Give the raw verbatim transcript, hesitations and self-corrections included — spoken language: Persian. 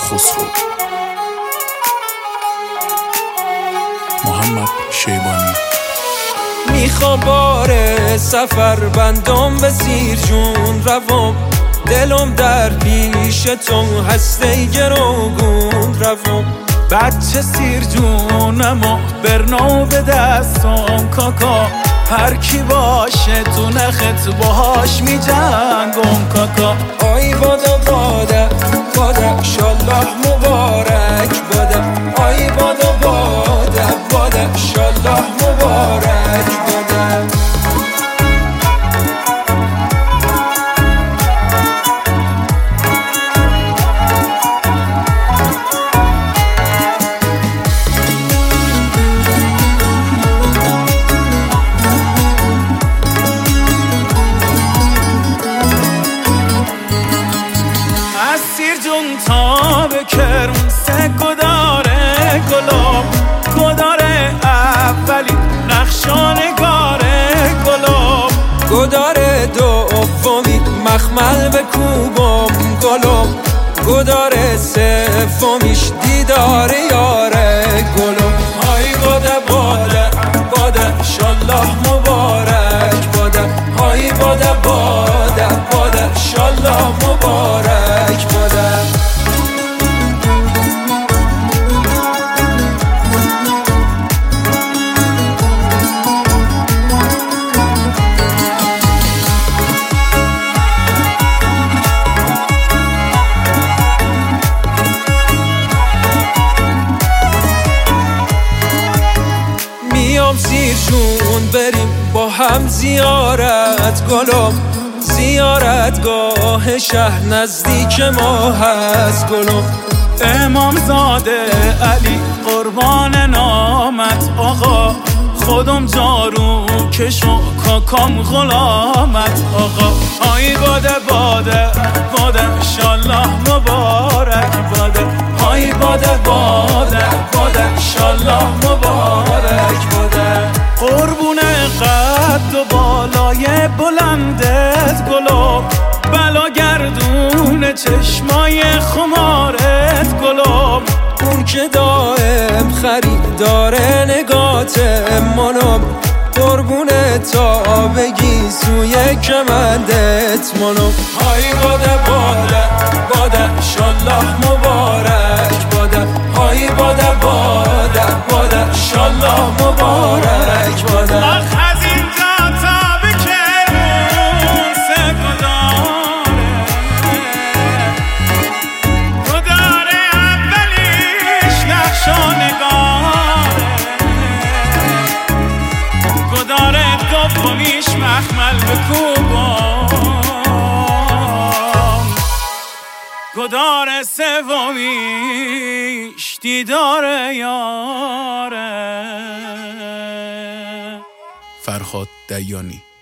خسرو. محمد شیبانی. میخوام باره سفر بندم به سیر جون روم، دلم در پیش تو هسته گروگون روم. بچه سیر جونم و برنو به دستم کاکا، هر کی باشه تو نخت باهاش می جنگم کاکا. آی بادا بادا بادا شالله مبارک بادا، آی بادا بادا بادا شالله مبارک بادا. تا به کرمسه گداره گلاب، گداره اولی نقشانگاره گلاب، گداره دومی مخمل به کوبم گلم، گداره سومیش دیدار یاره گلم. های باده باده باده شالله مبارک باده، های باده باده باده شالله مبارک باده. میام سیر جون بریم با هم زیارت گلم، زیارتگاه شهر نزدیک ما هست گلم. امام زاده علی قربان نامت آقا، خودم جارو کشو کاکام غلامت آقا. های باده باده باده شالله مبارک باده، های باده باده باده شالله مبارک باده. قربون قد و بالای بلندت گلو، بلا گردون چشمای خمارت گلو. اون که دائم خریداره نگات منم، قربونه تا بگی سوی کمندت منم. های باده باده باده شالله مبارک باده، های باده باده باده شالله مبارک باده. دومیش مخمل به کوبم، گدار سومیش دیدار یاره. فرهاد دیانی.